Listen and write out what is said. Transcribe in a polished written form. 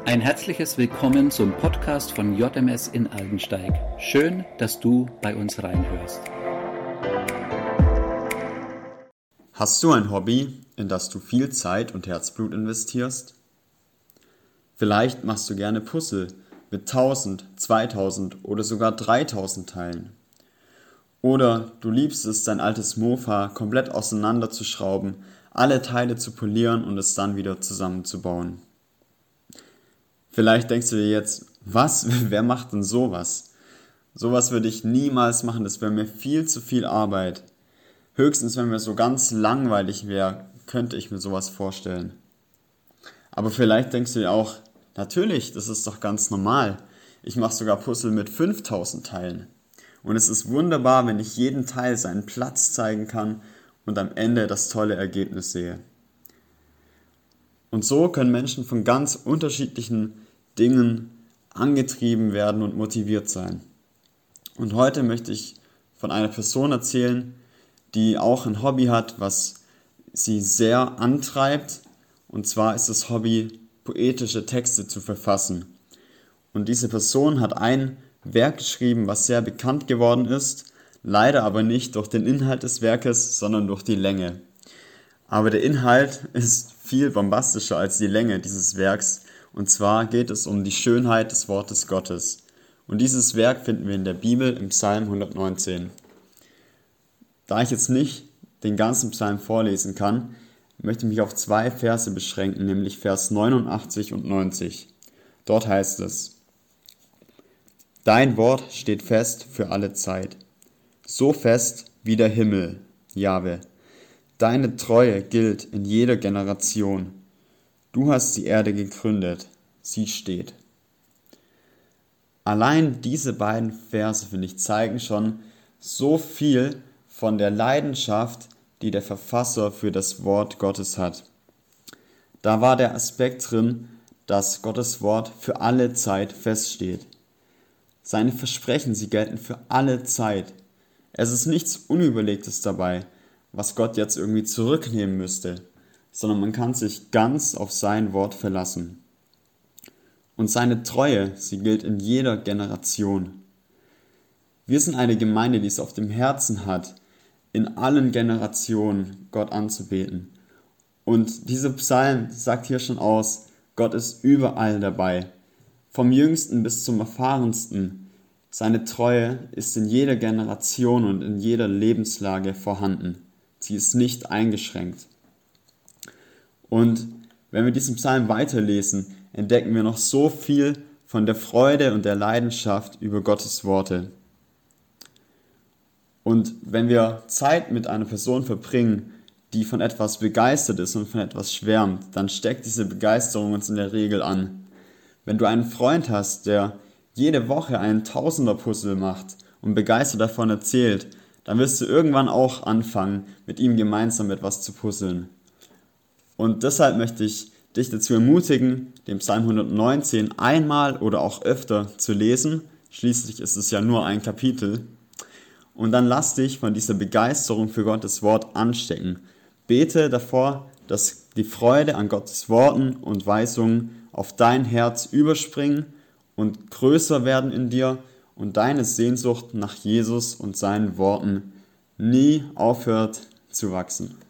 Ein herzliches Willkommen zum Podcast von JMS in Aldensteig. Schön, dass du bei uns reinhörst. Hast du ein Hobby, in das du viel Zeit und Herzblut investierst? Vielleicht machst du gerne Puzzle mit 1000, 2000 oder sogar 3000 Teilen. Oder du liebst es, dein altes Mofa komplett auseinanderzuschrauben, alle Teile zu polieren und es dann wieder zusammenzubauen. Vielleicht denkst du dir jetzt, was? Wer macht denn sowas? Sowas würde ich niemals machen, das wäre mir viel zu viel Arbeit. Höchstens, wenn mir so ganz langweilig wäre, könnte ich mir sowas vorstellen. Aber vielleicht denkst du dir auch, natürlich, das ist doch ganz normal. Ich mache sogar Puzzle mit 5000 Teilen. Und es ist wunderbar, wenn ich jeden Teil seinen Platz zeigen kann und am Ende das tolle Ergebnis sehe. Und so können Menschen von ganz unterschiedlichen Dingen angetrieben werden und motiviert sein. Und heute möchte ich von einer Person erzählen, die auch ein Hobby hat, was sie sehr antreibt. Und zwar ist das Hobby, poetische Texte zu verfassen. Und diese Person hat ein Werk geschrieben, was sehr bekannt geworden ist, leider aber nicht durch den Inhalt des Werkes, sondern durch die Länge. Aber der Inhalt ist viel bombastischer als die Länge dieses Werks, und zwar geht es um die Schönheit des Wortes Gottes. Und dieses Werk finden wir in der Bibel im Psalm 119. Da ich jetzt nicht den ganzen Psalm vorlesen kann, möchte ich mich auf 2 Verse beschränken, nämlich Vers 89 und 90. Dort heißt es: Dein Wort steht fest für alle Zeit, so fest wie der Himmel, Jahwe. Deine Treue gilt in jeder Generation. Du hast die Erde gegründet, sie steht. Allein diese beiden Verse, finde ich, zeigen schon so viel von der Leidenschaft, die der Verfasser für das Wort Gottes hat. Da war der Aspekt drin, dass Gottes Wort für alle Zeit feststeht. Seine Versprechen, sie gelten für alle Zeit. Es ist nichts Unüberlegtes dabei, was Gott jetzt irgendwie zurücknehmen müsste, sondern man kann sich ganz auf sein Wort verlassen. Und seine Treue, sie gilt in jeder Generation. Wir sind eine Gemeinde, die es auf dem Herzen hat, in allen Generationen Gott anzubeten. Und dieser Psalm sagt hier schon aus, Gott ist überall dabei, vom Jüngsten bis zum Erfahrensten. Seine Treue ist in jeder Generation und in jeder Lebenslage vorhanden. Sie ist nicht eingeschränkt. Und wenn wir diesen Psalm weiterlesen, entdecken wir noch so viel von der Freude und der Leidenschaft über Gottes Worte. Und wenn wir Zeit mit einer Person verbringen, die von etwas begeistert ist und von etwas schwärmt, dann steckt diese Begeisterung uns in der Regel an. Wenn du einen Freund hast, der jede Woche einen Tausender-Puzzle macht und begeistert davon erzählt, dann wirst du irgendwann auch anfangen, mit ihm gemeinsam etwas zu puzzeln. Und deshalb möchte ich dich dazu ermutigen, den Psalm 119 einmal oder auch öfter zu lesen. Schließlich ist es ja nur ein Kapitel. Und dann lass dich von dieser Begeisterung für Gottes Wort anstecken. Bete davor, dass die Freude an Gottes Worten und Weisungen auf dein Herz überspringen und größer werden in dir und deine Sehnsucht nach Jesus und seinen Worten nie aufhört zu wachsen.